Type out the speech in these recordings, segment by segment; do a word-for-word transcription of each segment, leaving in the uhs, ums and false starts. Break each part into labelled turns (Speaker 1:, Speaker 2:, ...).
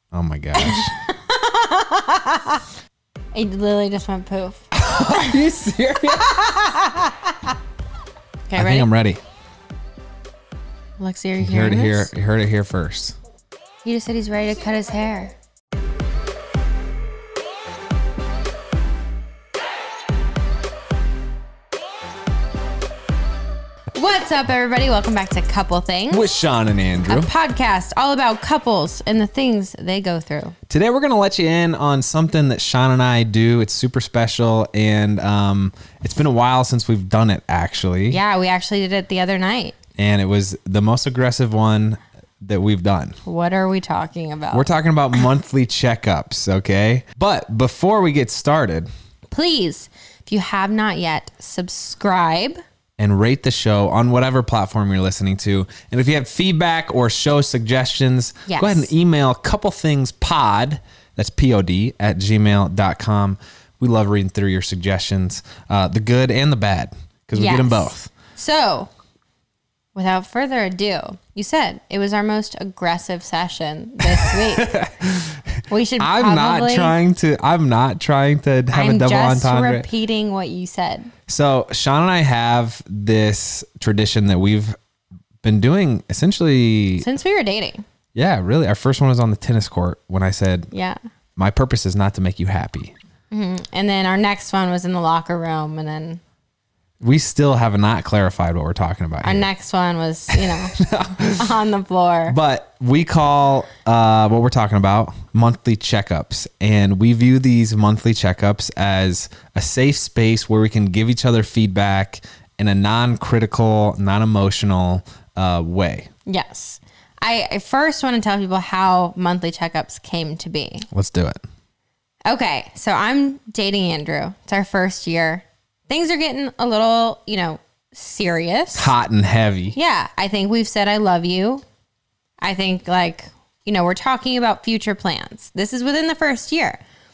Speaker 1: Oh my gosh.
Speaker 2: It literally just went poof.
Speaker 1: Are you serious?
Speaker 2: Okay,
Speaker 1: I
Speaker 2: ready?
Speaker 1: think I'm ready.
Speaker 2: Lexi, are you
Speaker 1: You heard
Speaker 2: hearing
Speaker 1: it here.
Speaker 2: this?
Speaker 1: You heard it here first.
Speaker 2: He just said he's ready to cut his hair. What's up, everybody? Welcome back to Couple Things,
Speaker 1: With Sean and
Speaker 2: a
Speaker 1: Andrew.
Speaker 2: podcast all about couples and the things they go through.
Speaker 1: Today we're going to let you in on something that Sean and I do. It's super special, and um, it's been a while since we've done it, actually.
Speaker 2: Yeah, we actually did it the other night.
Speaker 1: And it was the most aggressive one that we've done.
Speaker 2: What are we talking about?
Speaker 1: We're talking about monthly checkups, okay? But before we get started,
Speaker 2: Please, if you have not yet, subscribe.
Speaker 1: and rate the show on whatever platform you're listening to. And if you have feedback or show suggestions,
Speaker 2: Yes.
Speaker 1: go ahead and email couplethingspod, that's P O D, at gmail dot com. We love reading through your suggestions, uh, the good and the bad, because we get them
Speaker 2: Yes.
Speaker 1: both.
Speaker 2: So, without further ado, you said it was our most aggressive session this week. We should
Speaker 1: I'm
Speaker 2: probably...
Speaker 1: not trying to, I'm not trying to have
Speaker 2: I'm
Speaker 1: a double
Speaker 2: just
Speaker 1: entendre.
Speaker 2: repeating what you said.
Speaker 1: So Sean and I have this tradition that we've been doing essentially,
Speaker 2: Since we were dating.
Speaker 1: yeah, really. Our first one was on the tennis court when I said,
Speaker 2: Yeah.
Speaker 1: my purpose is not to make you happy.
Speaker 2: And then our next one was in the locker room. And then
Speaker 1: We still have not clarified what we're talking about
Speaker 2: our
Speaker 1: here.
Speaker 2: next one was, you know, on the floor.
Speaker 1: But we call uh, what we're talking about monthly checkups. And we view these monthly checkups as a safe space where we can give each other feedback in a non-critical, non-emotional uh, way.
Speaker 2: Yes. I, I first want to tell people how monthly checkups came to be.
Speaker 1: Let's do it.
Speaker 2: Okay, so I'm dating Andrew. It's our first year. Things are getting a little, you know, serious.
Speaker 1: Hot and heavy.
Speaker 2: Yeah, I think we've said I love you. I think, like, you know, we're talking about future plans. This is within the first year.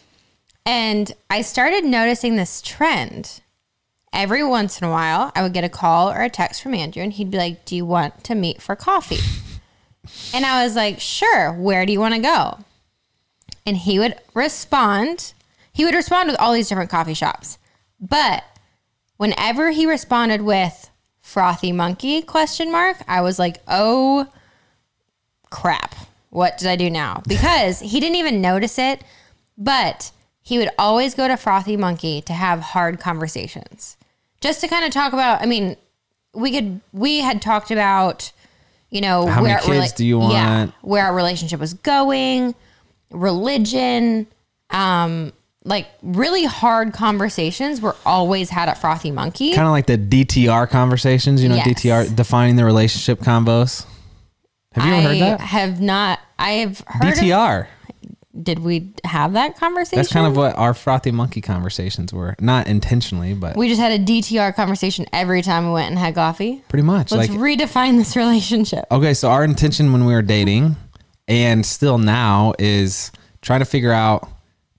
Speaker 2: And I started noticing this trend. Every once in a while, I would get a call or a text from Andrew, and he'd be like, do you want to meet for coffee? And I was like, sure, where do you want to go? And he would respond. He would respond with all these different coffee shops. But whenever he responded with frothy monkey question mark, I was like, oh crap. What did I do now? Because he didn't even notice it, but he would always go to frothy monkey to have hard conversations. Just to kind of talk about, I mean, we could we had talked about, you know,
Speaker 1: How many
Speaker 2: where
Speaker 1: kids do you
Speaker 2: Yeah,
Speaker 1: want?
Speaker 2: where our relationship was going, religion, um, like really hard conversations were always had at Frothy Monkey.
Speaker 1: Kind of like the D T R conversations, you know,
Speaker 2: Yes.
Speaker 1: D T R, defining the relationship combos. Have you ever
Speaker 2: I
Speaker 1: heard that?
Speaker 2: have not. I have heard.
Speaker 1: D T R.
Speaker 2: Of, did we have that conversation?
Speaker 1: That's kind of what our frothy monkey conversations were. Not intentionally, but
Speaker 2: we just had a D T R conversation every time we went and had coffee.
Speaker 1: pretty much.
Speaker 2: Let's
Speaker 1: like,
Speaker 2: redefine this relationship.
Speaker 1: okay, so our intention when we were dating and still now is trying to figure out,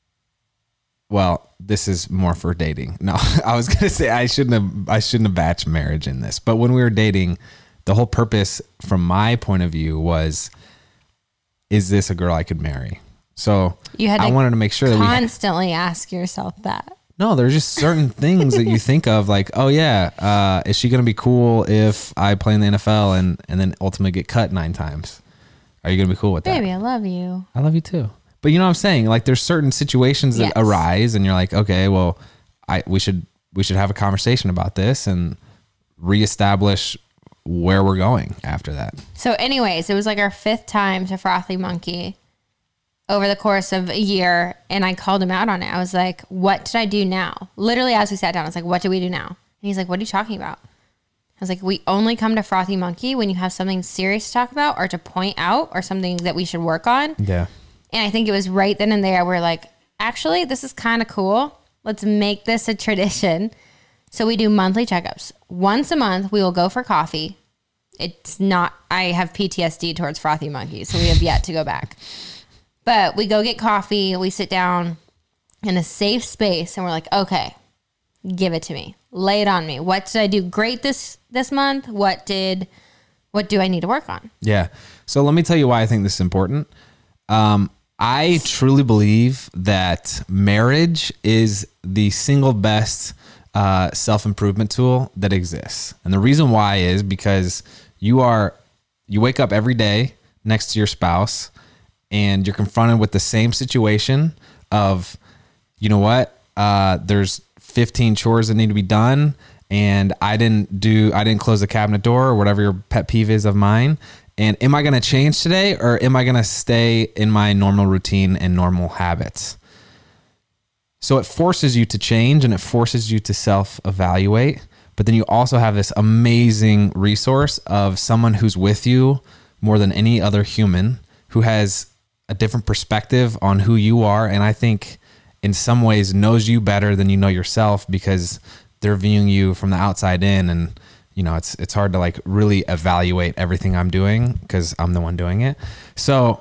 Speaker 1: well, this is more for dating. No, I was going to say I shouldn't have, I shouldn't have batched marriage in this, but when we were dating, the whole purpose from my point of view was, is this a girl I could marry? So
Speaker 2: You had
Speaker 1: I
Speaker 2: to
Speaker 1: wanted to make sure that we
Speaker 2: constantly ask yourself that.
Speaker 1: No, there's just certain things that you think of, like, oh yeah, uh, is she gonna be cool if I play in the N F L and and then ultimately get cut nine times? Are you gonna be cool with that?
Speaker 2: Baby, I love you.
Speaker 1: I love you too. But you know what I'm saying? Like, there's certain situations that
Speaker 2: Yes.
Speaker 1: arise, and you're like, okay, well, I we should we should have a conversation about this and reestablish where we're going after that.
Speaker 2: So anyways, it was like our fifth time to Frothy Monkey over the course of a year. And I called him out on it. I was like, what did I do now? Literally as we sat down, I was like, what do we do now? And he's like, what are you talking about? I was like, we only come to Frothy Monkey when you have something serious to talk about or to point out or something that we should work on.
Speaker 1: Yeah.
Speaker 2: And I think it was right then and there. We're like, actually, this is kind of cool. Let's make this a tradition. So we do monthly checkups. Once a month, we will go for coffee. It's not, I have P T S D towards Frothy Monkey, so we have yet to go back. But we go get coffee. We sit down in a safe space and we're like, okay, give it to me. Lay it on me. What did I do great this, this month? What did, what do I need to work on?
Speaker 1: Yeah. So let me tell you why I think this is important. Um, I truly believe that marriage is the single best uh, self-improvement tool that exists. And the reason why is because you are, you wake up every day next to your spouse and you're confronted with the same situation of, you know what, uh, there's fifteen chores that need to be done. And I didn't do, I didn't close the cabinet door or whatever your pet peeve is of mine. And am I going to change today or am I going to stay in my normal routine and normal habits? So it forces you to change and it forces you to self-evaluate. But then you also have this amazing resource of someone who's with you more than any other human, who has a different perspective on who you are. And I think in some ways knows you better than you know yourself because they're viewing you from the outside in. And you know, it's it's hard to like really evaluate everything I'm doing because I'm the one doing it. So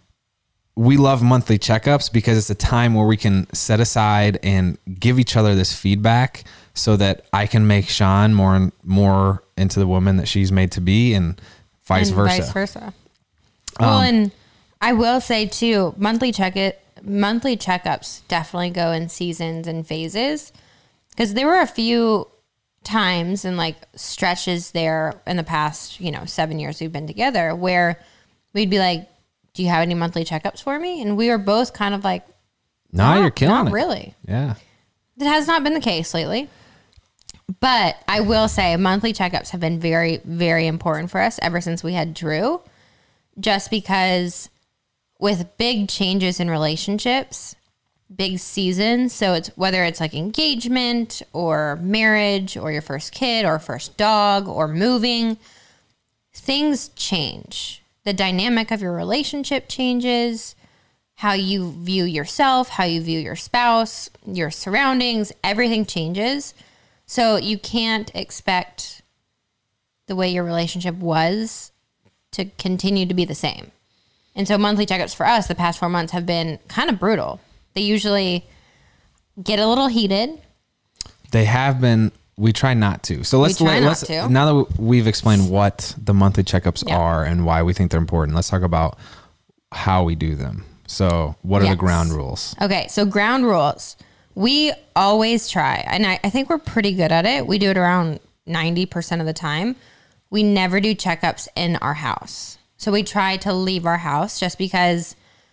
Speaker 1: we love monthly checkups because it's a time where we can set aside and give each other this feedback so that I can make Sean more and more into the woman that she's made to be and vice
Speaker 2: and
Speaker 1: versa.
Speaker 2: Vice versa. Well,
Speaker 1: Um,
Speaker 2: and I will say too, monthly check it, monthly checkups definitely go in seasons and phases because there were a few times and like stretches there in the past, you know, seven years we've been together where we'd be like, do you have any monthly checkups for me? And we were both kind of like,
Speaker 1: no,
Speaker 2: not,
Speaker 1: you're killing
Speaker 2: not
Speaker 1: it.
Speaker 2: really.
Speaker 1: Yeah.
Speaker 2: That has not been the case lately. But I will say monthly checkups have been very, very important for us ever since we had Drew, just because with big changes in relationships, big seasons. So it's whether it's like engagement or marriage or your first kid or first dog or moving, things change. The dynamic of your relationship changes, how you view yourself, how you view your spouse, your surroundings, everything changes. So you can't expect the way your relationship was to continue to be the same. And so monthly checkups for us the past four months have been kind of brutal. They usually get a little heated.
Speaker 1: They have been. We try not to. So let's
Speaker 2: We try
Speaker 1: let,
Speaker 2: not
Speaker 1: let's
Speaker 2: to.
Speaker 1: now that we've explained what the monthly checkups
Speaker 2: Yeah.
Speaker 1: are and why we think they're important. Let's talk about how we do them. So what are
Speaker 2: Yes.
Speaker 1: the ground rules?
Speaker 2: Okay, so ground rules. We always try, and I, I think we're pretty good at it. We do it around ninety percent of the time. We never do checkups in our house. So we try to leave our house just because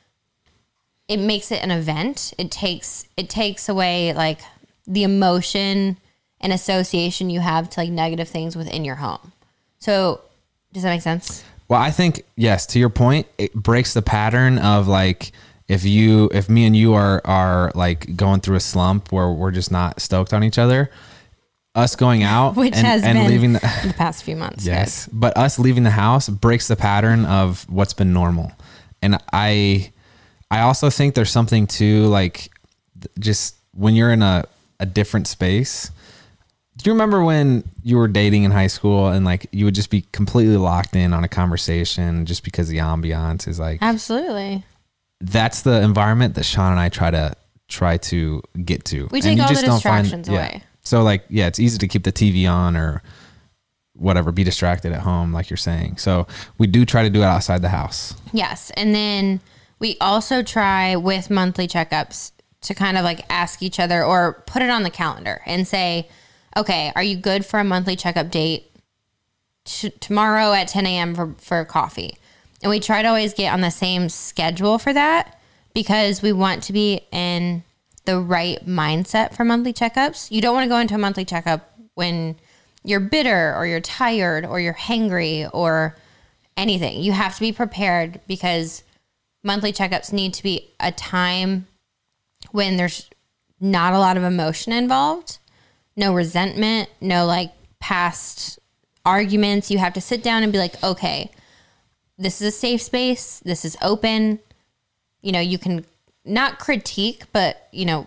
Speaker 2: it makes it an event. It takes it takes away like the emotion and association you have to like negative things within your home. So does that make sense?
Speaker 1: Well, I think, yes, to your point, it breaks the pattern of like, if you, if me and you are, are like going through a slump where we're just not stoked on each other, us going out
Speaker 2: Which
Speaker 1: and,
Speaker 2: has
Speaker 1: and
Speaker 2: been
Speaker 1: leaving the,
Speaker 2: the past few months.
Speaker 1: yes, but us leaving the house breaks the pattern of what's been normal. And I, I also think there's something to like, th- just when you're in a, a different space. Do you remember when you were dating in high school and like you would just be completely locked in on a conversation just because the ambiance is like,
Speaker 2: Absolutely.
Speaker 1: that's the environment that Sean and I try to try to get to.
Speaker 2: We
Speaker 1: And
Speaker 2: take
Speaker 1: you
Speaker 2: all
Speaker 1: just
Speaker 2: the
Speaker 1: don't find-
Speaker 2: distractions
Speaker 1: yeah.
Speaker 2: away.
Speaker 1: So like, yeah, it's easy to keep the T V on or whatever, be distracted at home, like you're saying. So we do try to do it outside the house.
Speaker 2: Yes. And then we also try with monthly checkups to kind of like ask each other or put it on the calendar and say, okay, are you good for a monthly checkup date t- tomorrow at ten a.m. for, for coffee? And we try to always get on the same schedule for that because we want to be in the right mindset for monthly checkups. You don't want to go into a monthly checkup when you're bitter or you're tired or you're hangry or anything. You have to be prepared because monthly checkups need to be a time when there's not a lot of emotion involved, no resentment, no like past arguments. You have to sit down and be like, okay, this is a safe space. This is open. You know, you can not critique, but, you know,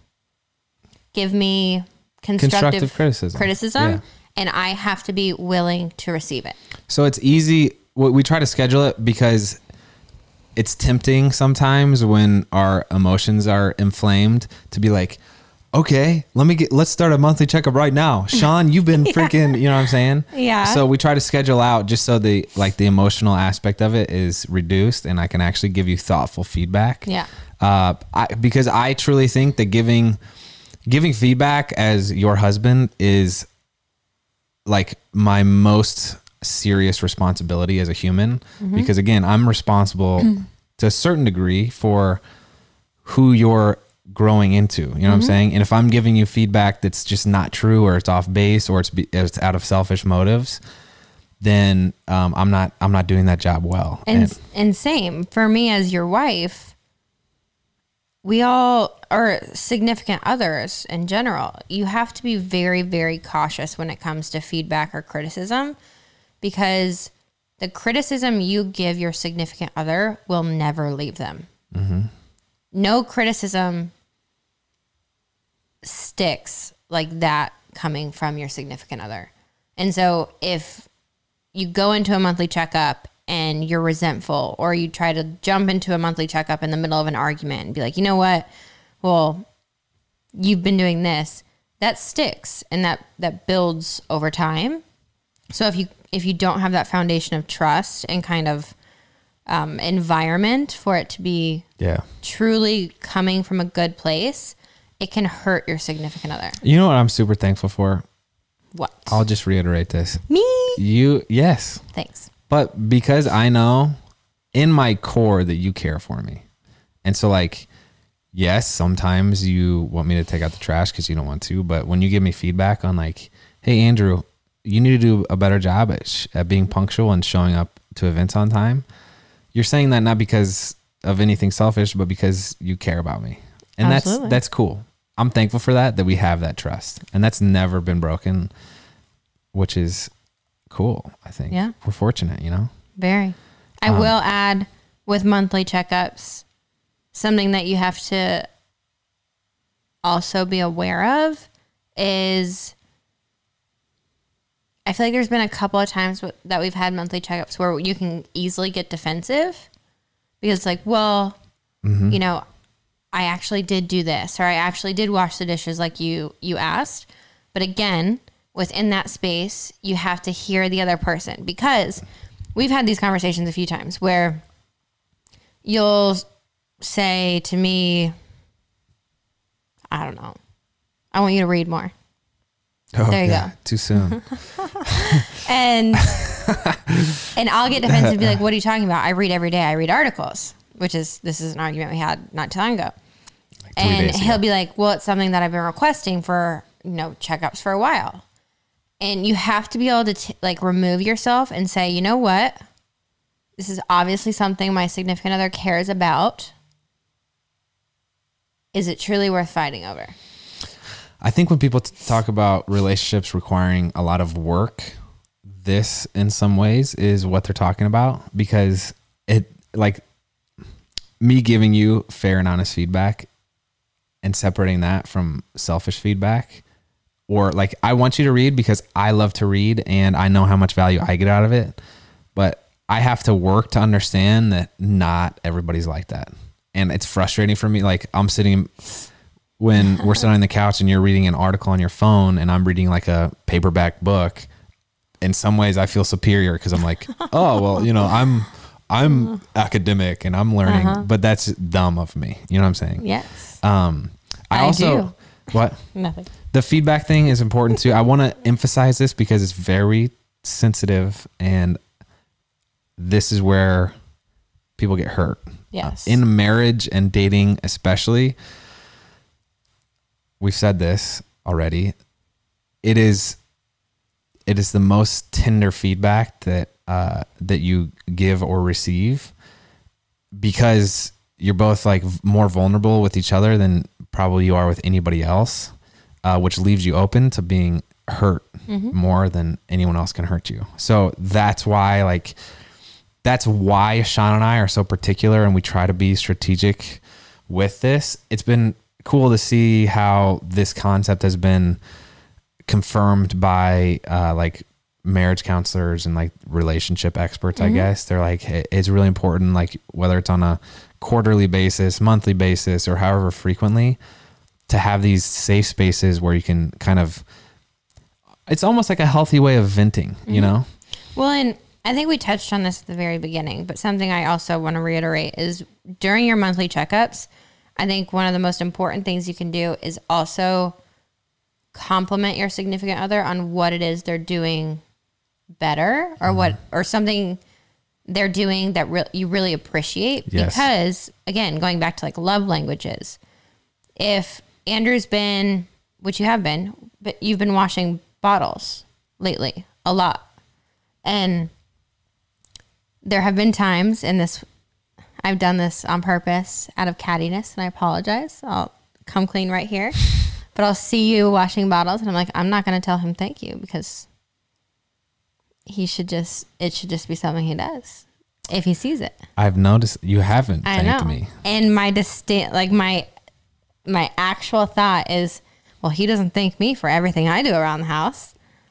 Speaker 2: give me constructive,
Speaker 1: Constructive criticism.
Speaker 2: criticism
Speaker 1: Yeah.
Speaker 2: and I have to be willing to receive it.
Speaker 1: So it's easy. We we try to schedule it because it's tempting sometimes when our emotions are inflamed to be like, okay, let me get, let's start a monthly checkup right now. Sean, you've been freaking, you know what I'm saying?
Speaker 2: Yeah.
Speaker 1: So we try to schedule out just so the, like the emotional aspect of it is reduced and I can actually give you thoughtful feedback.
Speaker 2: Yeah.
Speaker 1: Uh, I, because I truly think that giving, giving feedback as your husband is like my most serious responsibility as a human, mm-hmm. because again, I'm responsible to a certain degree for who you're growing into, you know mm-hmm. what I'm saying? And if I'm giving you feedback that's just not true or it's off base or it's, be, it's out of selfish motives, then um, I'm not, I'm not doing that job well.
Speaker 2: And, and, and same for me as your wife, we all are significant others in general. You have to be very, very cautious when it comes to feedback or criticism, because the criticism you give your significant other will never leave them. Mm-hmm. No criticism sticks like that coming from your significant other. And so if you go into a monthly checkup and you're resentful, or you try to jump into a monthly checkup in the middle of an argument and be like, you know what? Well, you've been doing this. That sticks and that, that builds over time. So if you, if you don't have that foundation of trust and kind of um, environment for it to be
Speaker 1: yeah.
Speaker 2: truly coming from a good place, it can hurt your significant other.
Speaker 1: You know what I'm super thankful for?
Speaker 2: What?
Speaker 1: I'll just reiterate this.
Speaker 2: Me?
Speaker 1: You, yes.
Speaker 2: Thanks.
Speaker 1: But because I know in my core that you care for me. And so like, yes, sometimes you want me to take out the trash because you don't want to. But when you give me feedback on like, hey, Andrew, you need to do a better job at, sh- at being punctual and showing up to events on time. You're saying that not because of anything selfish, but because you care about me. And Absolutely. that's, that's cool. I'm thankful for that, that we have that trust, and that's never been broken, which is cool. I think
Speaker 2: yeah.
Speaker 1: we're fortunate, you know,
Speaker 2: very. I um, will add with monthly checkups, something that you have to also be aware of is I feel like there's been a couple of times w- that we've had monthly checkups where you can easily get defensive because it's like, well, mm-hmm. you know, I actually did do this, or I actually did wash the dishes like you, you asked. But again, within that space, you have to hear the other person, because we've had these conversations a few times where you'll say to me, I don't know, I want you to read more.
Speaker 1: Oh,
Speaker 2: there you
Speaker 1: yeah,
Speaker 2: go.
Speaker 1: Too soon.
Speaker 2: and and I'll get defensive and be like, what are you talking about? I read every day. I read articles, which is, this is an argument we had not too long ago. Like and he'll be like, well, it's something that I've been requesting for, you know, checkups for a while. And you have to be able to t- like remove yourself and say, you know what? This is obviously something my significant other cares about. Is it truly worth fighting over?
Speaker 1: I think when people t- talk about relationships requiring a lot of work, this in some ways is what they're talking about, because it, like me giving you fair and honest feedback and separating that from selfish feedback, or like, I want you to read because I love to read and I know how much value I get out of it, but I have to work to understand that not everybody's like that. And it's frustrating for me. Like, I'm sitting when we're sitting on the couch and you're reading an article on your phone and I'm reading like a paperback book. In some ways I feel superior because I'm like, oh, well, you know, I'm, I'm academic and I'm learning, uh-huh. but that's dumb of me. You know what I'm saying?
Speaker 2: Yes.
Speaker 1: Um, I, I also, do. What?
Speaker 2: Nothing.
Speaker 1: The feedback thing is important too. I want to emphasize this because it's very sensitive, and this is where people get hurt.
Speaker 2: Yes.
Speaker 1: Uh, in marriage and dating, especially, we've said this already. It is, it is the most tender feedback that, uh, that you give or receive, because you're both like more vulnerable with each other than probably you are with anybody else, uh, which leaves you open to being hurt mm-hmm. more than anyone else can hurt you. So that's why, like, that's why Sean and I are so particular, and we try to be strategic with this. It's been cool to see how this concept has been confirmed by uh, like marriage counselors and like relationship experts, mm-hmm. I guess. They're like, hey, it's really important, like whether it's on a quarterly basis, monthly basis, or however frequently, to have these safe spaces where you can kind of, it's almost like a healthy way of venting, mm-hmm. you know?
Speaker 2: Well, and I think we touched on this at the very beginning, but something I also want to reiterate is during your monthly checkups, I think one of the most important things you can do is also compliment your significant other on what it is they're doing better or mm-hmm. what, or something they're doing that re- you really appreciate. Yes. Because again, going back to like love languages, if Andrew's been, which you have been, but you've been washing bottles lately a lot. And there have been times in this, I've done this on purpose out of cattiness, and I apologize. I'll come clean right here. But I'll see you washing bottles, and I'm like, I'm not going to tell him thank you because he should just, it should just be something he does if he sees it.
Speaker 1: I've noticed you haven't
Speaker 2: I
Speaker 1: thanked
Speaker 2: know.
Speaker 1: me.
Speaker 2: And my distinct, like my, my actual thought is, well, he doesn't thank me for everything I do around the house.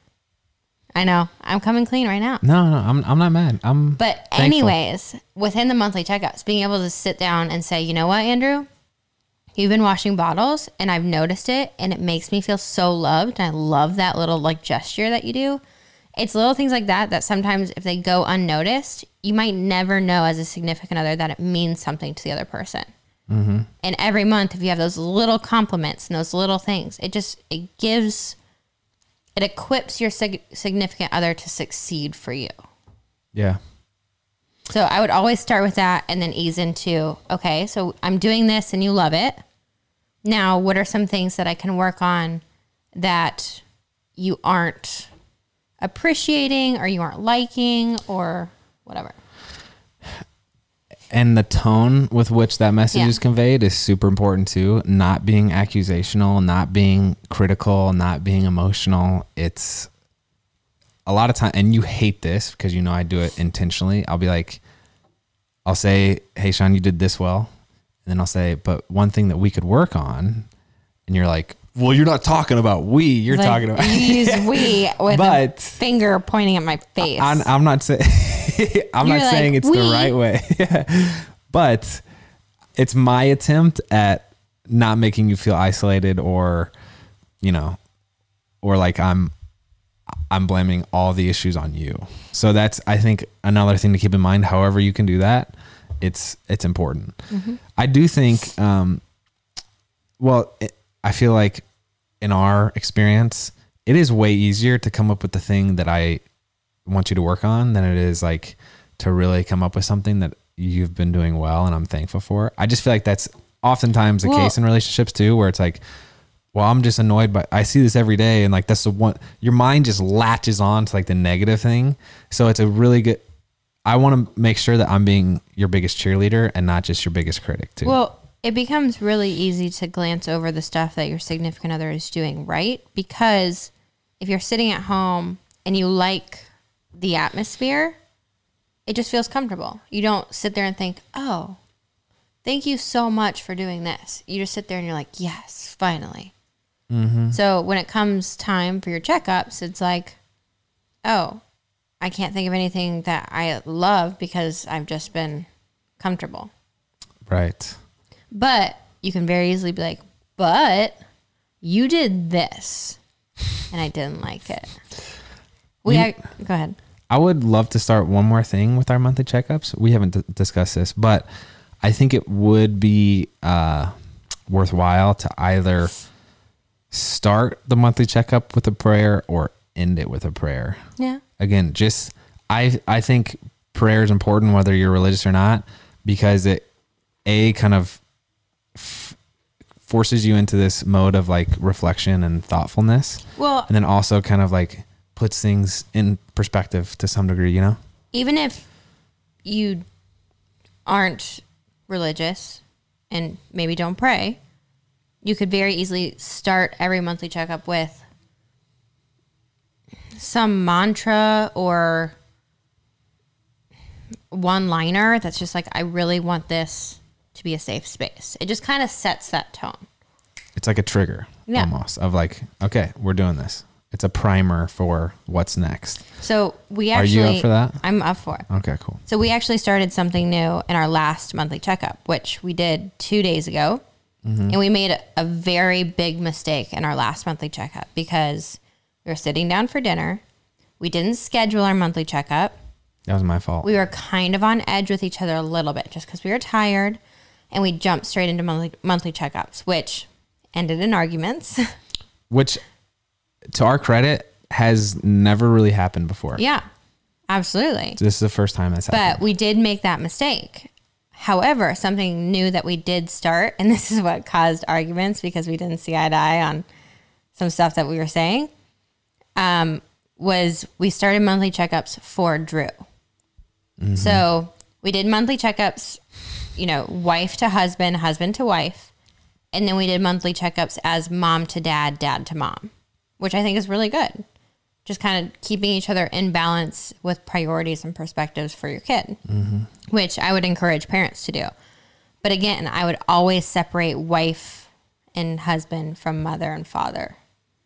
Speaker 2: I know. I'm coming clean right now.
Speaker 1: No, no, I'm I'm not mad. I'm
Speaker 2: But
Speaker 1: thankful.
Speaker 2: anyways, within the monthly checkups, being able to sit down and say, you know what, Andrew? You've been washing bottles and I've noticed it and it makes me feel so loved. And I love that little like gesture that you do. It's little things like that that sometimes if they go unnoticed, you might never know as a significant other that it means something to the other person. Mm-hmm. And every month, if you have those little compliments and those little things, it just, it gives, it equips your sig- significant other to succeed for you.
Speaker 1: Yeah.
Speaker 2: So I would always start with that and then ease into, okay, so I'm doing this and you love it. Now, what are some things that I can work on that you aren't appreciating or you aren't liking or whatever?
Speaker 1: And the tone with which that message
Speaker 2: Yeah.
Speaker 1: is conveyed is super important too. Not being accusational, not being critical, not being emotional. It's a lot of time, and you hate this because you know I do it intentionally. I'll be like, I'll say, hey, Sean, you did this well. And then I'll say, but one thing that we could work on. And you're like, well, you're not talking about we. You're
Speaker 2: Like,
Speaker 1: talking about
Speaker 2: you use we with
Speaker 1: But-
Speaker 2: a finger pointing at my face.
Speaker 1: I'm, I'm not saying I'm
Speaker 2: You're
Speaker 1: not
Speaker 2: like,
Speaker 1: saying it's
Speaker 2: "We."
Speaker 1: the right way, but it's my attempt at not making you feel isolated or, you know, or like I'm I'm blaming all the issues on you. So that's, I think, another thing to keep in mind. However you can do that, it's it's important. Mm-hmm. I do think, um, well, it, I feel like in our experience, it is way easier to come up with the thing that I want you to work on than it is like to really come up with something that you've been doing well and I'm thankful for. I just feel like that's oftentimes the
Speaker 2: Well,
Speaker 1: case in relationships too, where it's like, well, I'm just annoyed, but I see this every day. And like, that's the one, your mind just latches on to like the negative thing. So it's a really good, I want to make sure that I'm being your biggest cheerleader and not just your biggest critic too.
Speaker 2: Well, it becomes really easy to glance over the stuff that your significant other is doing right, because if you're sitting at home and you like the atmosphere, it just feels comfortable. You don't sit there and think, oh, thank you so much for doing this. You just sit there and you're like, yes, finally. Mm-hmm. So when it comes time for your checkups, it's like, oh, I can't think of anything that I love because I've just been comfortable.
Speaker 1: Right.
Speaker 2: But you can very easily be like, but you did this and I didn't like it. We
Speaker 1: You-
Speaker 2: are, go ahead.
Speaker 1: I would love to start one more thing with our monthly checkups. We haven't d- discussed this, but I think it would be uh, worthwhile to either start the monthly checkup with a prayer or end it with a prayer.
Speaker 2: Yeah.
Speaker 1: Again, just I I think prayer is important whether you're religious or not, because it a kind of f- forces you into this mode of like reflection and thoughtfulness,
Speaker 2: Well,
Speaker 1: and then also kind of like puts things in perspective to some degree, you know?
Speaker 2: even if you aren't religious and maybe don't pray, you could very easily start every monthly checkup with some mantra or one liner that's just like, I really want this to be a safe space. It just kind of sets that tone.
Speaker 1: It's like a trigger
Speaker 2: Yeah.
Speaker 1: almost of like, okay, we're doing this. It's a primer for what's next.
Speaker 2: So we
Speaker 1: Are
Speaker 2: actually,
Speaker 1: you up for that?
Speaker 2: I'm up for it.
Speaker 1: Okay, cool.
Speaker 2: So we actually started something new in our last monthly checkup, which we did two days ago. Mm-hmm. And we made a, a very big mistake in our last monthly checkup because we were sitting down for dinner. We didn't schedule our monthly checkup.
Speaker 1: That was my fault.
Speaker 2: We were kind of on edge with each other a little bit just because we were tired, and we jumped straight into monthly, monthly checkups, which ended in arguments.
Speaker 1: Which, to our credit, has never really happened before.
Speaker 2: Yeah, absolutely.
Speaker 1: This is the first time that's happened.
Speaker 2: But we did make that mistake. However, something new that we did start, and this is what caused arguments because we didn't see eye to eye on some stuff that we were saying, um, was we started monthly checkups for Drew. Mm-hmm. So we did monthly checkups, you know, wife to husband, husband to wife. And then we did monthly checkups as mom to dad, dad to mom, which I think is really good. Just kind of keeping each other in balance with priorities and perspectives for your kid, mm-hmm. which I would encourage parents to do. But again, I would always separate wife and husband from mother and father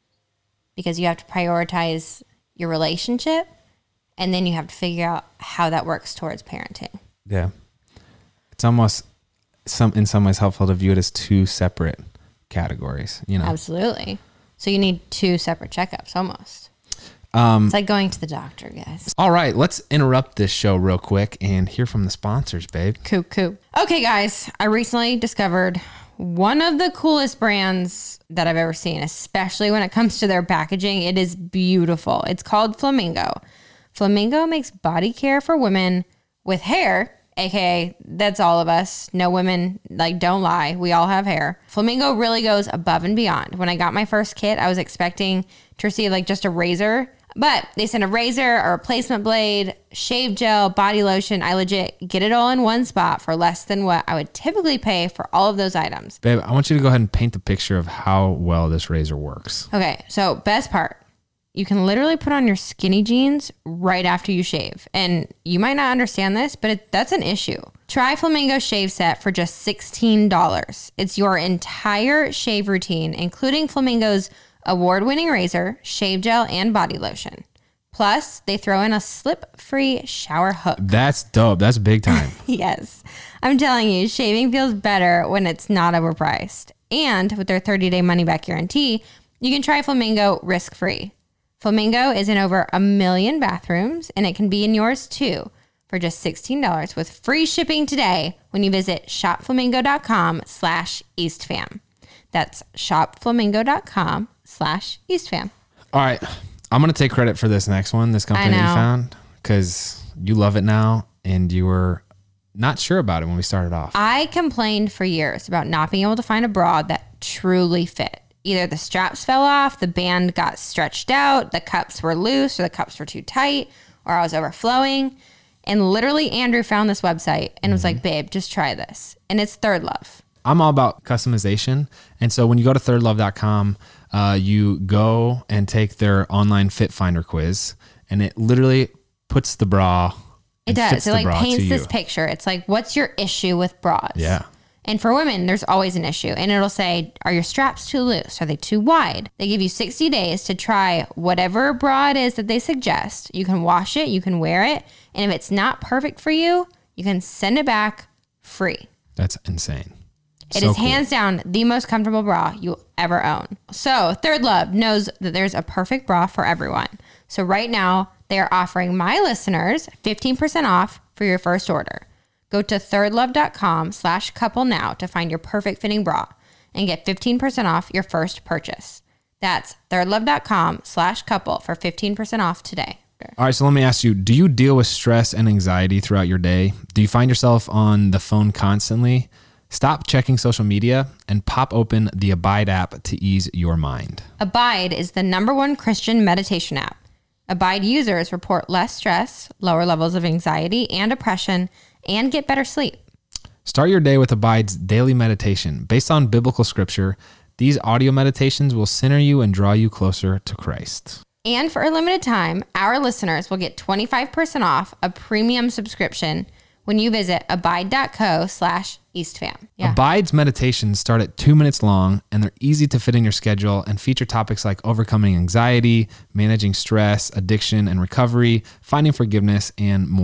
Speaker 2: because you have to prioritize your relationship and then you have to figure out how that works towards parenting.
Speaker 1: Yeah. It's almost some in some ways helpful to view it as two separate categories, you know?
Speaker 2: Absolutely. So you need two separate checkups almost. Um, it's like going to the doctor, guys.
Speaker 1: All right, let's interrupt this show real quick and hear from the sponsors, babe.
Speaker 2: Cool, cool. Okay, guys, I recently discovered one of the coolest brands that I've ever seen, especially when it comes to their packaging. It is beautiful. It's called Flamingo. Flamingo makes body care for women with hair, aka that's all of us. No women, like, don't lie. We all have hair. Flamingo really goes above and beyond. When I got my first kit, I was expecting to receive like just a razor. But they sent a razor, a replacement blade, shave gel, body lotion. I legit get it all in one spot for less than what I would typically pay for all of those items.
Speaker 1: Babe, I want you to go ahead and paint the picture of how well this razor works.
Speaker 2: Okay, so best part. You can literally put on your skinny jeans right after you shave. And you might not understand this, but it, that's an issue. Try Flamingo Shave Set for just sixteen dollars. It's your entire shave routine, including Flamingo's award-winning razor, shave gel, and body lotion. Plus, they throw in a slip-free shower hook.
Speaker 1: That's dope. That's big time.
Speaker 2: Yes. I'm telling you, shaving feels better when it's not overpriced. And with their thirty-day money-back guarantee, you can try Flamingo risk-free. Flamingo is in over a million bathrooms, and it can be in yours too for just sixteen dollars with free shipping today when you visit shopflamingo.com slash eastfam. That's shopflamingo.com slash eastfam.
Speaker 1: All right. I'm going to take credit for this next one, this company that you found, because you love it now, and you were not sure about it when we started off.
Speaker 2: I complained for years about not being able to find a bra that truly fit. Either the straps fell off, the band got stretched out, the cups were loose, or the cups were too tight, or I was overflowing. And literally Andrew found this website and was mm-hmm. like, babe, just try this. And it's Third Love.
Speaker 1: I'm all about customization. And so when you go to third love dot com, uh, you go and take their online fit finder quiz, and it literally puts the bra.
Speaker 2: It does. It like paints this picture. It's like, what's your issue with bras?
Speaker 1: Yeah.
Speaker 2: And for women, there's always an issue. And it'll say, are your straps too loose? Are they too wide? They give you sixty days to try whatever bra it is that they suggest. You can wash it, you can wear it. And if it's not perfect for you, you can send it back free.
Speaker 1: That's insane.
Speaker 2: It so is cool. Hands down the most comfortable bra you'll ever own. So Third Love knows that there's a perfect bra for everyone. So right now, they are offering my listeners fifteen percent off for your first order. Go to thirdlove.com slash couple now to find your perfect fitting bra and get fifteen percent off your first purchase. That's thirdlove.com slash couple for fifteen percent off today.
Speaker 1: All right, so let me ask you, do you deal with stress and anxiety throughout your day? Do you find yourself on the phone constantly? Stop checking social media and pop open the Abide app to ease your mind.
Speaker 2: Abide is the number one Christian meditation app. Abide users report less stress, lower levels of anxiety and depression, and get better sleep.
Speaker 1: Start your day with Abide's daily meditation. Based on biblical scripture, these audio meditations will center you and draw you closer to Christ.
Speaker 2: And for a limited time, our listeners will get twenty-five percent off a premium subscription when you visit abide.co slash eastfam.
Speaker 1: Yeah. Abide's meditations start at two minutes long, and they're easy to fit in your schedule and feature topics like overcoming anxiety, managing stress, addiction and recovery, finding forgiveness, and more.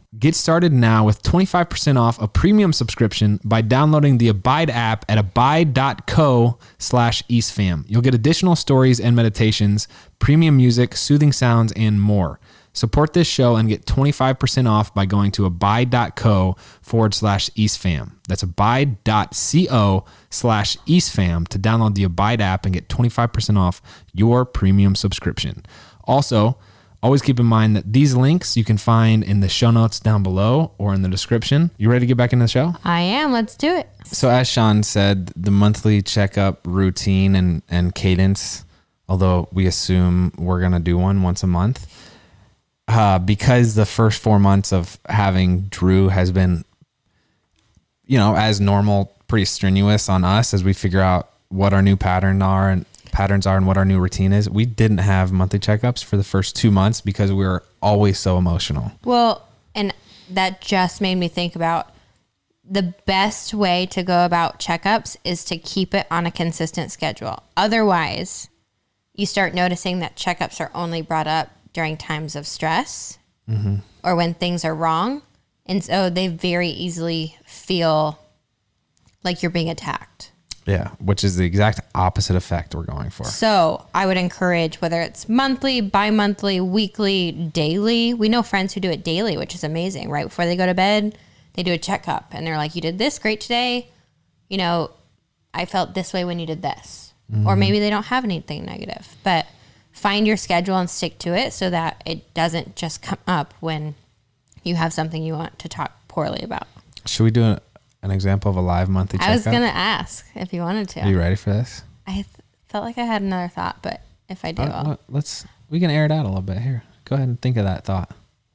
Speaker 1: Get started now with twenty-five percent off a premium subscription by downloading the Abide app at abide.co slash eastfam. You'll get additional stories and meditations, premium music, soothing sounds, and more. Support this show and get twenty-five percent off by going to abide.co forward slash eastfam. That's abide.co slash eastfam to download the Abide app and get twenty-five percent off your premium subscription. Also, always keep in mind that these links you can find in the show notes down below or in the description. You ready to get back into the show?
Speaker 2: I am. Let's do it.
Speaker 1: So as Sean said, the monthly checkup routine and, and cadence, although we assume we're going to do one once a month, uh, because the first four months of having Drew has been, you know, as normal, pretty strenuous on us as we figure out what our new pattern are and patterns are and what our new routine is. We didn't have monthly checkups for the first two months because we were always so emotional.
Speaker 2: Well, and that just made me think about the best way to go about checkups is to keep it on a consistent schedule. Otherwise, you start noticing that checkups are only brought up during times of stress mm-hmm. or when things are wrong. And so they very easily feel like you're being attacked.
Speaker 1: Yeah, which is the exact opposite effect we're going for.
Speaker 2: So I would encourage, whether it's monthly, bi-monthly, weekly, daily. We know friends who do it daily, which is amazing. Right before they go to bed, they do a checkup. And they're like, you did this great today. You know, I felt this way when you did this. Mm-hmm. Or maybe they don't have anything negative. But find your schedule and stick to it so that it doesn't just come up when you have something you want to talk poorly about.
Speaker 1: Should we do a An example of a live monthly checkup?
Speaker 2: I was going to ask if you wanted to.
Speaker 1: Are you ready for this?
Speaker 2: I th- felt like I had another thought, but if I do,
Speaker 1: Uh,
Speaker 2: I'll...
Speaker 1: let's, we can air it out a little bit here. Go ahead and think of that thought.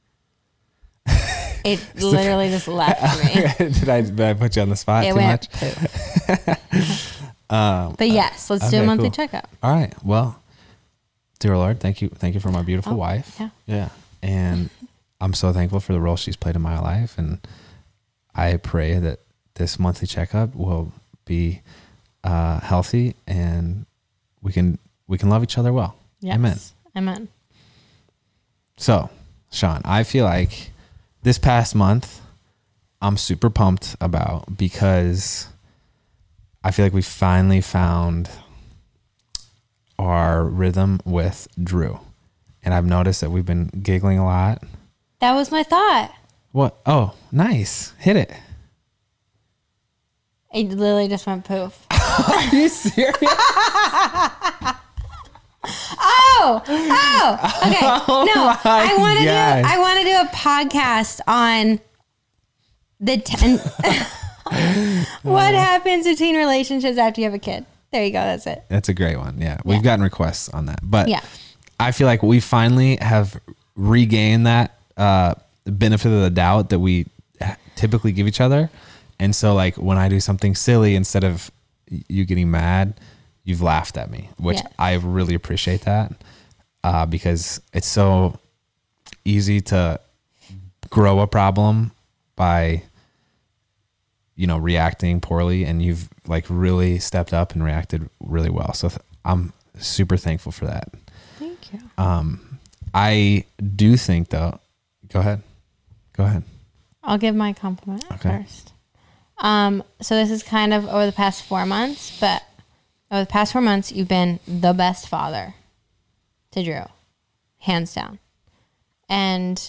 Speaker 2: It literally just left me.
Speaker 1: did, I, did I put you on the spot
Speaker 2: It
Speaker 1: too
Speaker 2: went
Speaker 1: much?
Speaker 2: um, but yes, let's
Speaker 1: okay,
Speaker 2: do a monthly
Speaker 1: cool.
Speaker 2: checkup.
Speaker 1: All right. Well, dear Lord, thank you. Thank you for my beautiful
Speaker 2: Oh,
Speaker 1: wife.
Speaker 2: yeah.
Speaker 1: Yeah. And I'm so thankful for the role she's played in my life. And I pray that this monthly checkup will be uh, healthy and we can we can love each other well.
Speaker 2: Yes.
Speaker 1: Amen.
Speaker 2: Amen.
Speaker 1: So, Sean, I feel like this past month I'm super pumped about because I feel like we finally found our rhythm with Drew. And I've noticed that we've been giggling a lot.
Speaker 2: That was my thought.
Speaker 1: What? Oh, nice. Hit it.
Speaker 2: It literally just went poof.
Speaker 1: Are you serious?
Speaker 2: Oh, oh, okay.
Speaker 1: Oh
Speaker 2: no,
Speaker 1: my
Speaker 2: I want to do.
Speaker 1: gosh.
Speaker 2: I want to do a podcast on the ten. What happens between relationships after you have a kid? There you go. That's it.
Speaker 1: That's a great one. Yeah. We've
Speaker 2: Yeah.
Speaker 1: gotten requests on that. But
Speaker 2: Yeah.
Speaker 1: I feel like we finally have regained that uh, benefit of the doubt that we typically give each other. And so like when I do something silly, instead of you getting mad, you've laughed at me, which
Speaker 2: Yes.
Speaker 1: I really appreciate that uh, because it's so easy to grow a problem by, you know, reacting poorly, and you've like really stepped up and reacted really well. So th- I'm super thankful for that.
Speaker 2: Thank you.
Speaker 1: Um, I do think though, go ahead, go ahead.
Speaker 2: I'll give my compliment
Speaker 1: Okay.
Speaker 2: first. Um, so this is kind of over the past four months, but over the past four months, you've been the best father to Drew, hands down. And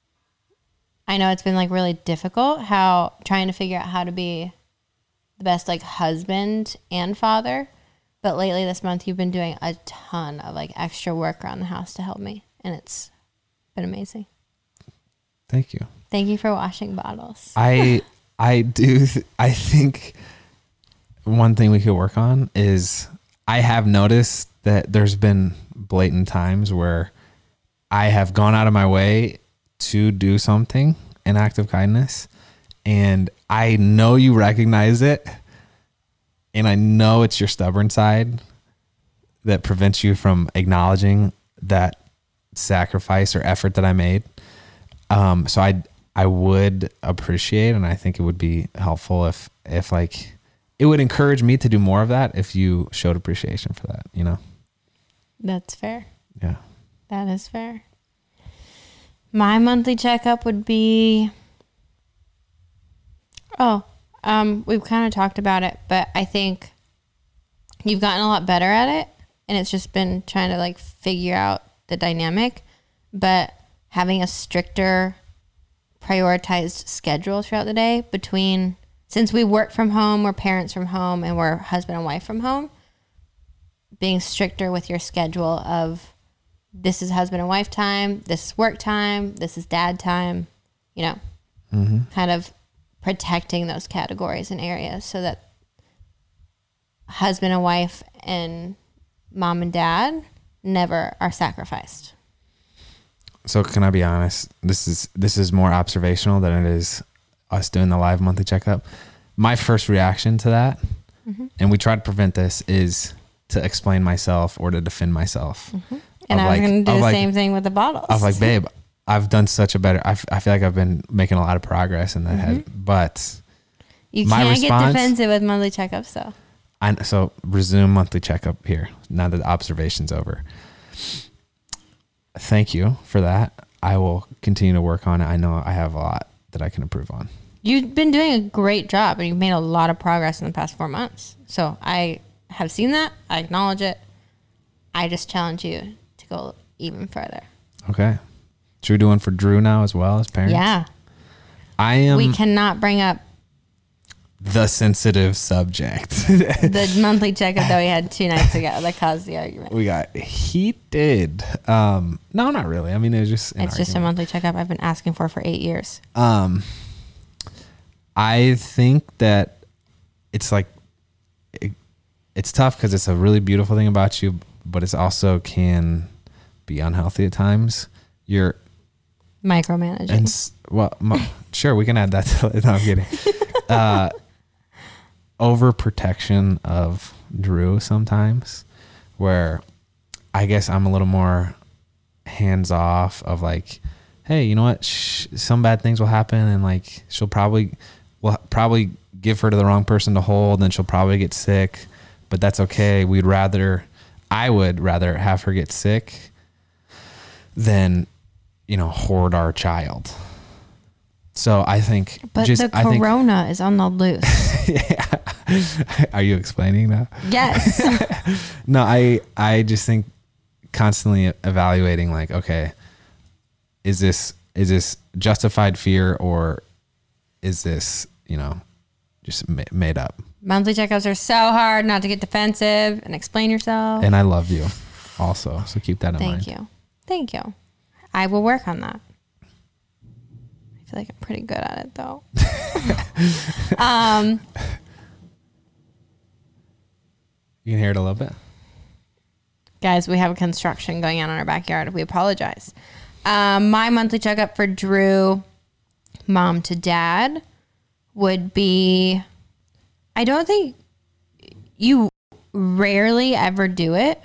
Speaker 2: I know it's been like really difficult how trying to figure out how to be the best like husband and father. But lately this month, you've been doing a ton of like extra work around the house to help me. And it's been amazing.
Speaker 1: Thank you.
Speaker 2: Thank you for washing bottles.
Speaker 1: I I do th- I think one thing we could work on is I have noticed that there's been blatant times where I have gone out of my way to do something, an act of kindness, and I know you recognize it, and I know it's your stubborn side that prevents you from acknowledging that sacrifice or effort that I made. Um, so I I would appreciate, and I think it would be helpful if if like it would encourage me to do more of that if you showed appreciation for that, you know?
Speaker 2: That's fair.
Speaker 1: Yeah.
Speaker 2: That is fair. My monthly checkup would be, oh, um, we've kind of talked about it, but I think you've gotten a lot better at it, and it's just been trying to like figure out the dynamic, but having a stricter prioritized schedule throughout the day between, since we work from home, we're parents from home, and we're husband and wife from home, being stricter with your schedule of this is husband and wife time, this is work time, this is dad time, you know, mm-hmm. kind of protecting those categories and areas so that husband and wife and mom and dad never are sacrificed.
Speaker 1: So can I be honest? This is this is more observational than it is us doing the live monthly checkup. My first reaction to that, mm-hmm. and we try to prevent this, is to explain myself or to defend myself.
Speaker 2: Mm-hmm. And I was like, going to do the
Speaker 1: like,
Speaker 2: same thing with the bottles.
Speaker 1: I was like, babe, I've done such a better, I, f- I feel like I've been making a lot of progress in that mm-hmm. head, but
Speaker 2: you can't response, get defensive with monthly checkups though.
Speaker 1: I, so resume monthly checkup here. Now that the observation's over. Thank you for that. I will continue to work on it. I know I have a lot that I can improve on.
Speaker 2: You've been doing a great job and you've made a lot of progress in the past four months. So I have seen that. I acknowledge it. I just challenge you to go even further.
Speaker 1: Okay. Should we do one for Drew now as well as parents?
Speaker 2: Yeah.
Speaker 1: I am.
Speaker 2: We cannot bring up
Speaker 1: the sensitive subject.
Speaker 2: The monthly checkup that we had two nights ago that caused the argument.
Speaker 1: We got heated. Um, no, not really. I mean, it was just.
Speaker 2: It's argument. Just a monthly checkup I've been asking for for eight years.
Speaker 1: Um, I think that it's like, it, it's tough because it's a really beautiful thing about you, but it's also can be unhealthy at times. You're
Speaker 2: micromanaging.
Speaker 1: And well, m- sure, we can add that to it. No, I'm kidding. Uh, overprotection of Drew sometimes, where I guess I'm a little more hands off of like, hey, you know what? Shh, some bad things will happen, and like she'll probably will probably give her to the wrong person to hold, and she'll probably get sick, but that's okay. We'd rather, I would rather have her get sick than, you know, hoard our child. So I think,
Speaker 2: but
Speaker 1: just,
Speaker 2: the
Speaker 1: I
Speaker 2: corona
Speaker 1: think,
Speaker 2: is on the loose.
Speaker 1: Yeah. Are you explaining that?
Speaker 2: Yes.
Speaker 1: No, I, I just think constantly evaluating like, okay, is this, is this justified fear, or is this, you know, just ma- made up?
Speaker 2: Monthly checkups are so hard not to get defensive and explain yourself.
Speaker 1: And I love you also. So keep that in
Speaker 2: Thank
Speaker 1: mind.
Speaker 2: Thank you. Thank you. I will work on that. I feel like I'm pretty good at it though. um,
Speaker 1: you can hear it a little bit.
Speaker 2: Guys, we have a construction going on in our backyard. We apologize. Um, my monthly checkup for Drew, mom to dad, would be, I don't think you rarely ever do it,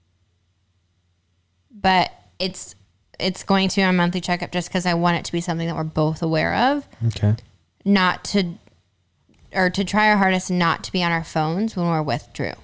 Speaker 2: but it's it's going to be my monthly checkup just because I want it to be something that we're both aware of.
Speaker 1: Okay.
Speaker 2: Not to, or to try our hardest not to be on our phones when we're with Drew.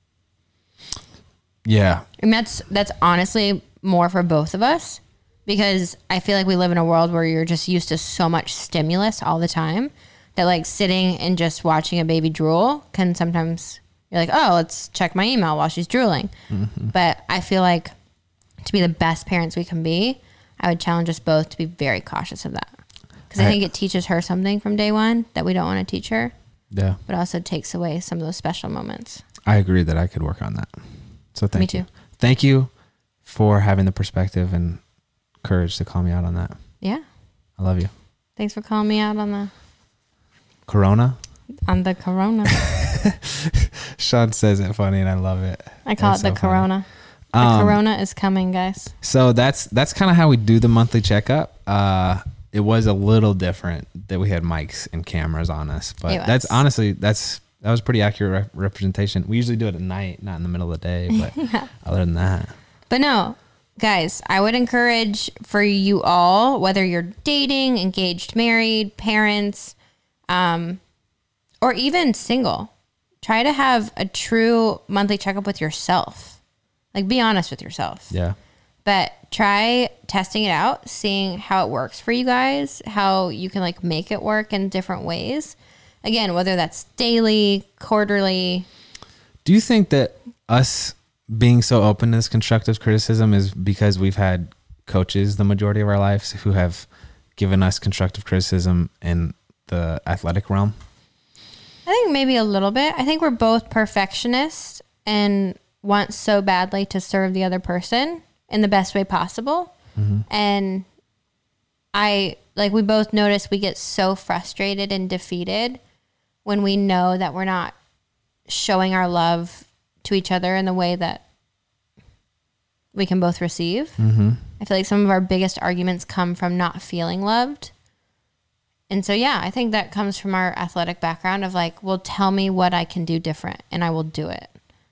Speaker 1: Yeah.
Speaker 2: And that's that's honestly more for both of us, because I feel like we live in a world where you're just used to so much stimulus all the time that like sitting and just watching a baby drool can sometimes, you're like, oh, let's check my email while she's drooling. Mm-hmm. But I feel like to be the best parents we can be, I would challenge us both to be very cautious of that. Because I, I think it teaches her something from day one that we don't want to teach her.
Speaker 1: Yeah.
Speaker 2: But also takes away some of those special moments.
Speaker 1: I agree that I could work on that. So thank
Speaker 2: Me
Speaker 1: you.
Speaker 2: too.
Speaker 1: Thank you for having the perspective and courage to call me out on that.
Speaker 2: Yeah.
Speaker 1: I love you.
Speaker 2: Thanks for calling me out on the
Speaker 1: Corona.
Speaker 2: On the Corona.
Speaker 1: Sean says it funny and I love it.
Speaker 2: I call
Speaker 1: it's
Speaker 2: it the
Speaker 1: so
Speaker 2: Corona.
Speaker 1: Funny.
Speaker 2: The
Speaker 1: um,
Speaker 2: Corona is coming, guys.
Speaker 1: So that's that's kind of how we do the monthly checkup. Uh, it was a little different that we had mics and cameras on us, but that's honestly that's that was pretty accurate rep- representation. We usually do it at night, not in the middle of the day, but yeah. Other than that.
Speaker 2: But no, guys, I would encourage for you all, whether you're dating, engaged, married, parents, um, or even single, try to have a true monthly checkup with yourself. Like, be honest with yourself.
Speaker 1: Yeah.
Speaker 2: But try testing it out, seeing how it works for you guys, how you can like make it work in different ways. Again, whether that's daily, quarterly.
Speaker 1: Do you think that us being so open to this constructive criticism is because we've had coaches the majority of our lives who have given us constructive criticism in the athletic realm?
Speaker 2: I think maybe a little bit. I think we're both perfectionists and want so badly to serve the other person in the best way possible. Mm-hmm. And I, like, we both notice we get so frustrated and defeated when we know that we're not showing our love to each other in the way that we can both receive. Mm-hmm. I feel like some of our biggest arguments come from not feeling loved. And so, yeah, I think that comes from our athletic background of like, well, tell me what I can do different and I will do it.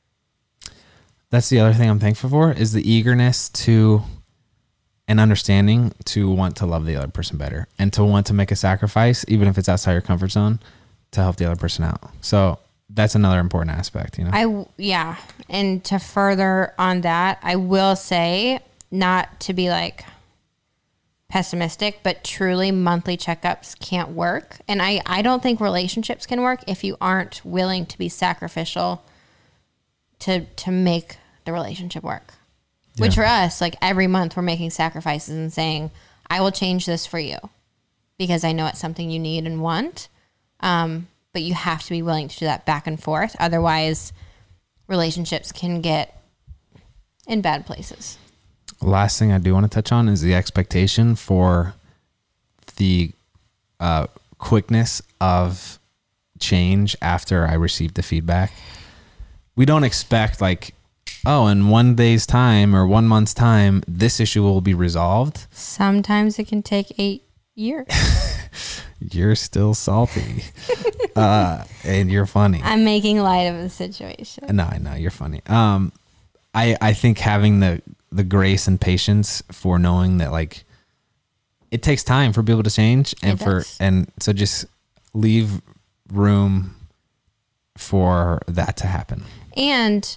Speaker 1: That's the other thing I'm thankful for is the eagerness to and understanding to want to love the other person better and to want to make a sacrifice, even if it's outside your comfort zone, to help the other person out. So that's another important aspect, you know?
Speaker 2: I, yeah. And to further on that, I will say, not to be like pessimistic, but truly monthly checkups can't work. And I, I don't think relationships can work if you aren't willing to be sacrificial to to make the relationship work. Yeah. Which for us, like every month we're making sacrifices and saying, I will change this for you because I know it's something you need and want. Um, but you have to be willing to do that back and forth. Otherwise, relationships can get in bad places.
Speaker 1: Last thing I do want to touch on is the expectation for the uh, quickness of change after I received the feedback. We don't expect like, oh, in one day's time or one month's time, this issue will be resolved.
Speaker 2: Sometimes it can take eight years.
Speaker 1: You're still salty. uh, and you're funny.
Speaker 2: I'm making light of the situation.
Speaker 1: No, I know you're funny. Um, I, I think having the, the grace and patience for knowing that like it takes time for people to change and
Speaker 2: It
Speaker 1: for,
Speaker 2: does.
Speaker 1: and so just leave room for that to happen.
Speaker 2: And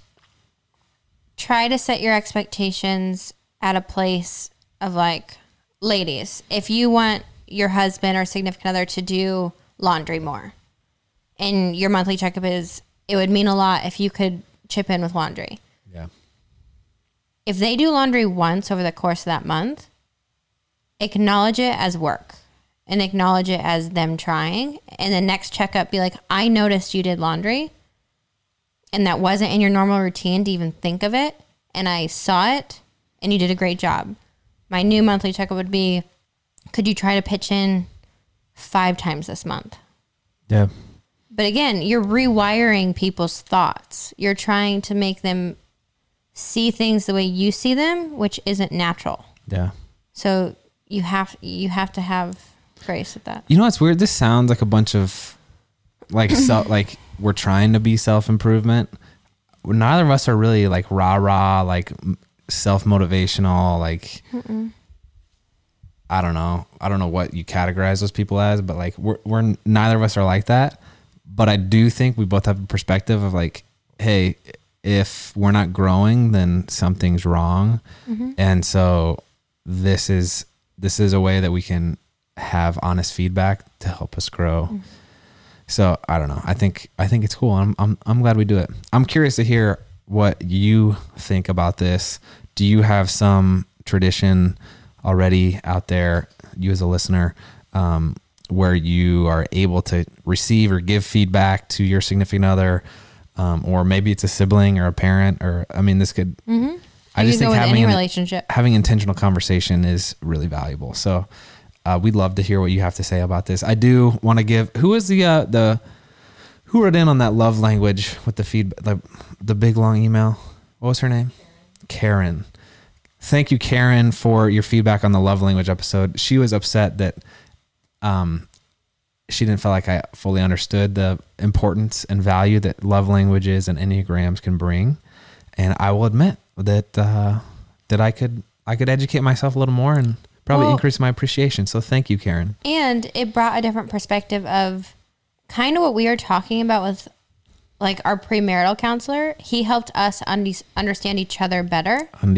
Speaker 2: try to set your expectations at a place of like, ladies, if you want your husband or significant other to do laundry more and your monthly checkup is, it would mean a lot if you could chip in with laundry.
Speaker 1: Yeah.
Speaker 2: If they do laundry once over the course of that month, acknowledge it as work and acknowledge it as them trying. And the next checkup, be like, I noticed you did laundry and that wasn't in your normal routine to even think of it. And I saw it and you did a great job. My new monthly checkup would be, could you try to pitch in five times this month?
Speaker 1: Yeah.
Speaker 2: But again, you're rewiring people's thoughts. You're trying to make them see things the way you see them, which isn't natural.
Speaker 1: Yeah.
Speaker 2: So you have you have to have grace with that.
Speaker 1: You know what's weird? This sounds like a bunch of like self, like we're trying to be self-improvement. Neither of us are really like rah rah, like self-motivational, like Mm-mm. I don't know. I don't know what you categorize those people as, but like we're we're neither of us are like that. But I do think we both have a perspective of like, hey, if we're not growing, then something's wrong. Mm-hmm. And so this is this is a way that we can have honest feedback to help us grow. Mm-hmm. So I don't know. I think I think it's cool. I'm I'm I'm glad we do it. I'm curious to hear what you think about this. Do you have some tradition already out there, you as a listener, um, where you are able to receive or give feedback to your significant other, um, or maybe it's a sibling or a parent, or I mean, this could.
Speaker 2: Mm-hmm.
Speaker 1: I
Speaker 2: you
Speaker 1: just
Speaker 2: think
Speaker 1: think having
Speaker 2: any
Speaker 1: an,
Speaker 2: relationship,
Speaker 1: having intentional conversation is really valuable. So uh, we'd love to hear what you have to say about this. I do want to give. Who is the uh, the who wrote in on that love language with the feedback, the the big long email? What was her name? Karen. Thank you, Karen, for your feedback on the love language episode. She was upset that um, she didn't feel like I fully understood the importance and value that love languages and Enneagrams can bring. And I will admit that uh, that I could I could educate myself a little more and probably well, increase my appreciation. So thank you, Karen.
Speaker 2: And it brought a different perspective of kind of what we are talking about with like our premarital counselor. He helped us undies, understand each other better.
Speaker 1: Undies.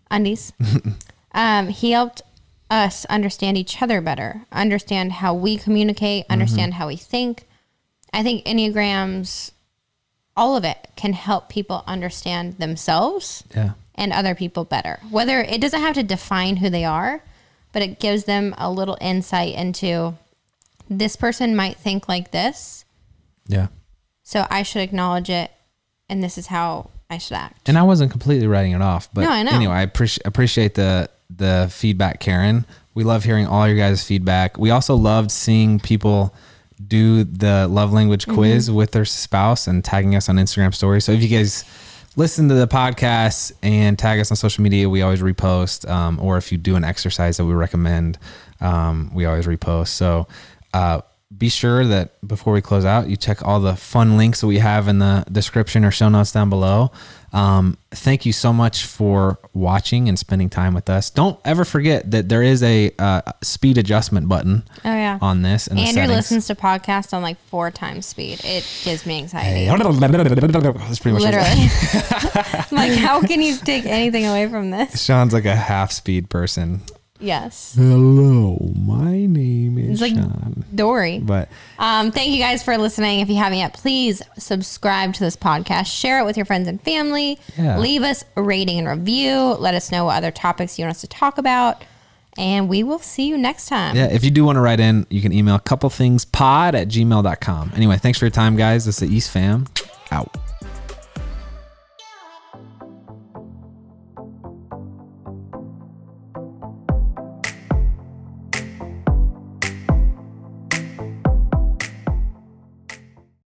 Speaker 2: undies. um, he helped us understand each other better, understand how we communicate, understand mm-hmm. how we think. I think Enneagrams, all of it can help people understand themselves
Speaker 1: yeah.
Speaker 2: and other people better. Whether it doesn't have to define who they are, but it gives them a little insight into this person might think like this.
Speaker 1: Yeah.
Speaker 2: So I should acknowledge it, and this is how I should act.
Speaker 1: And I wasn't completely writing it off, but
Speaker 2: no, I know.
Speaker 1: Anyway, I appreciate appreciate the the feedback, Karen. We love hearing all your guys' feedback. We also loved seeing people do the love language quiz mm-hmm. with their spouse and tagging us on Instagram stories. So if you guys listen to the podcast and tag us on social media, we always repost. Um, or if you do an exercise that we recommend, um, we always repost. So uh, be sure that before we close out, you check all the fun links that we have in the description or show notes down below. Um, thank you so much for watching and spending time with us. Don't ever forget that there is a uh, speed adjustment button
Speaker 2: oh, yeah.
Speaker 1: on this. In
Speaker 2: Andrew
Speaker 1: the
Speaker 2: listens to podcasts on like four times speed. It gives me anxiety. Hey.
Speaker 1: That's pretty much
Speaker 2: literally. Like, how can you take anything away from this?
Speaker 1: Sean's like a half speed person.
Speaker 2: Yes.
Speaker 1: Hello, my name is
Speaker 2: it's like
Speaker 1: Sean.
Speaker 2: Dory.
Speaker 1: But
Speaker 2: um, thank you guys for listening. If you haven't yet, please subscribe to this podcast. Share it with your friends and family.
Speaker 1: Yeah.
Speaker 2: Leave us a rating and review. Let us know what other topics you want us to talk about. And we will see you next time.
Speaker 1: Yeah, if you do want to write in, you can email couplethingspod at gmail dot com. Anyway, thanks for your time, guys. This is the East Fam. Out.